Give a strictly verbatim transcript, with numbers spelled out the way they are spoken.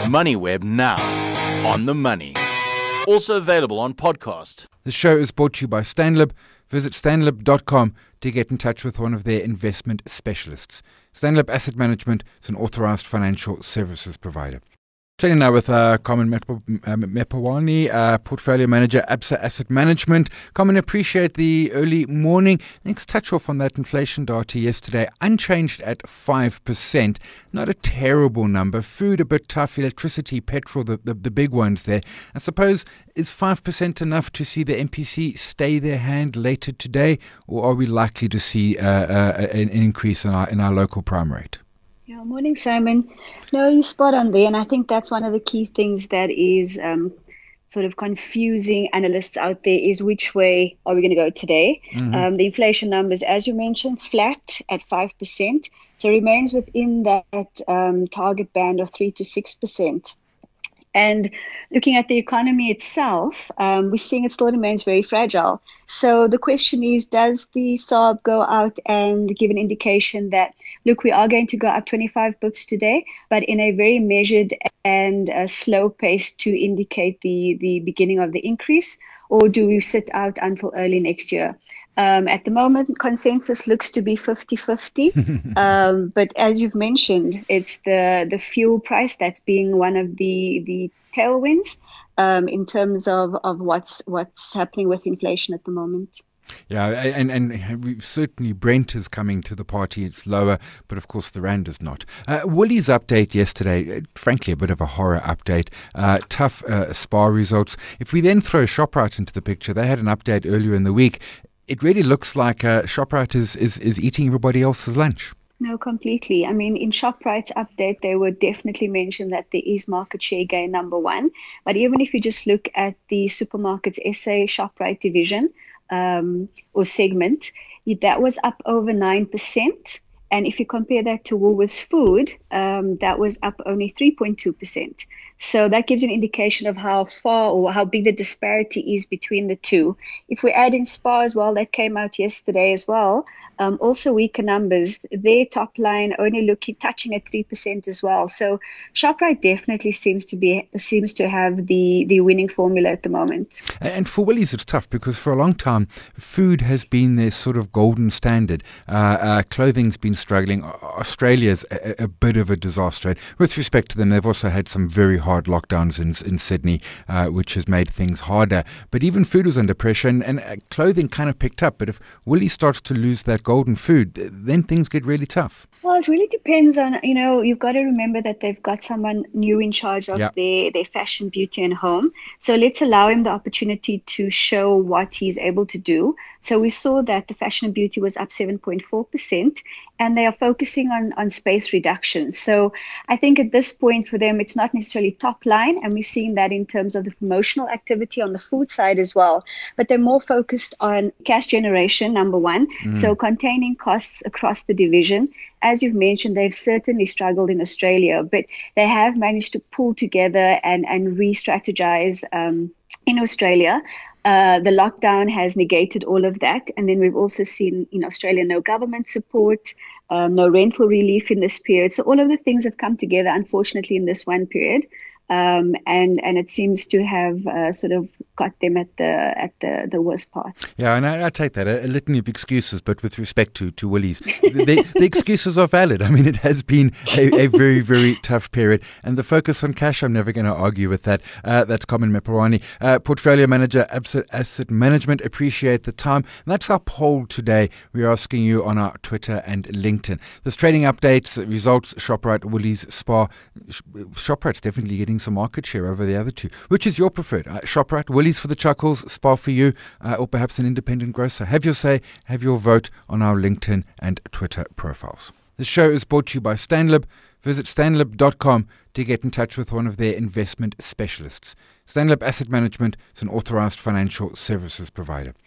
MoneyWeb now, on the money. Also available on podcast. The show is brought to you by Stanlib. Visit stanlib dot com to get in touch with one of their investment specialists. Stanlib Asset Management is an authorized financial services provider. Chatting now with uh, Carmen Mepewani, uh, Portfolio Manager, Absa Asset Management. Carmen, appreciate the early morning. Let's touch off on that inflation data yesterday. Unchanged at five percent. Not a terrible number. Food a bit tough. Electricity, petrol, the, the, the big ones there. I suppose, is five percent enough to see the M P C stay their hand later today? Or are we likely to see uh, uh, an increase in our, in our local prime rate? Yeah, morning, Simon. No, you're spot on there. And I think that's one of the key things that is um, sort of confusing analysts out there is which way are we going to go today? Mm-hmm. Um, the inflation numbers, as you mentioned, flat at five percent. So remains within that um, target band of three to six percent. And looking at the economy itself, um, we're seeing it still remains very fragile. So the question is, does the S A R B go out and give an indication that, look, we are going to go up twenty-five bips today, but in a very measured and uh, slow pace to indicate the, the beginning of the increase? Or do we sit out until early next year? Um, at the moment, consensus looks to be fifty-fifty. um, but as you've mentioned, it's the, the fuel price that's being one of the, the tailwinds um, in terms of, of what's what's happening with inflation at the moment. Yeah, and, and we certainly Brent is coming to the party. It's lower, but of course the Rand is not. Uh, Woolies update yesterday, frankly, a bit of a horror update. Uh, tough uh, SPAR results. If we then throw ShopRite into the picture, they had an update earlier in the week. It really looks like uh, ShopRite is, is, is eating everybody else's lunch. No, completely. I mean, in ShopRite's update, they would definitely mention that there is market share gain number one. But even if you just look at the Supermarkets S A ShopRite division um, or segment, that was up over nine percent. And if you compare that to Woolworths Food, um, that was up only three point two percent. So that gives an indication of how far or how big the disparity is between the two. If we add in SPAR as well, that came out yesterday as well. Um, also weaker numbers, their top line only looking touching at three percent as well. So ShopRite definitely seems to be seems to have the, the winning formula at the moment. And for Woolies, it's tough because for a long time, food has been their sort of golden standard. Uh, uh, clothing's been struggling. Australia's a, a bit of a disaster. With respect to them, they've also had some very hard lockdowns in, in Sydney, uh, which has made things harder. But even food was under pressure, and, and uh, clothing kind of picked up. But if Woolies starts to lose that golden food, then things get really tough. Well, it really depends on, you know, you've got to remember that they've got someone new in charge of yeah. their, their fashion, beauty and home. So let's allow him the opportunity to show what he's able to do. So we saw that the fashion and beauty was up seven point four percent and they are focusing on, on space reduction. So I think at this point for them, it's not necessarily top line. And we're seeing that in terms of the promotional activity on the food side as well. But they're more focused on cash generation, number one. Mm. So containing costs across the division. As you've mentioned, they've certainly struggled in Australia, but they have managed to pull together and, and re-strategize um, in Australia. Uh, the lockdown has negated all of that. And then we've also seen in Australia no government support, um, no rental relief in this period. So all of the things have come together, unfortunately, in this one period. Um, and, and it seems to have uh, sort of got them at the at the, the worst part. Yeah, and I, I take that, a, a litany of excuses, but with respect to, to Woolies, the, the excuses are valid. I mean, it has been a, a very, very tough period. And the focus on cash, I'm never going to argue with that. Uh, that's Carmen Mepewani, uh, Portfolio Manager, Absa Asset Management. Appreciate the time. And that's our poll today. We're asking you on our Twitter and LinkedIn. There's trading updates, results, ShopRite, Woolies, SPAR. ShopRite's definitely getting some market share over the other two. Which is your preferred? Uh, ShopRite, Woolies for the chuckles, SPAR for you, uh, or perhaps an independent grocer. Have your say, have your vote on our LinkedIn and Twitter profiles. The show is brought to you by Stanlib. Visit stanlib dot com to get in touch with one of their investment specialists. Stanlib Asset Management is an authorized financial services provider.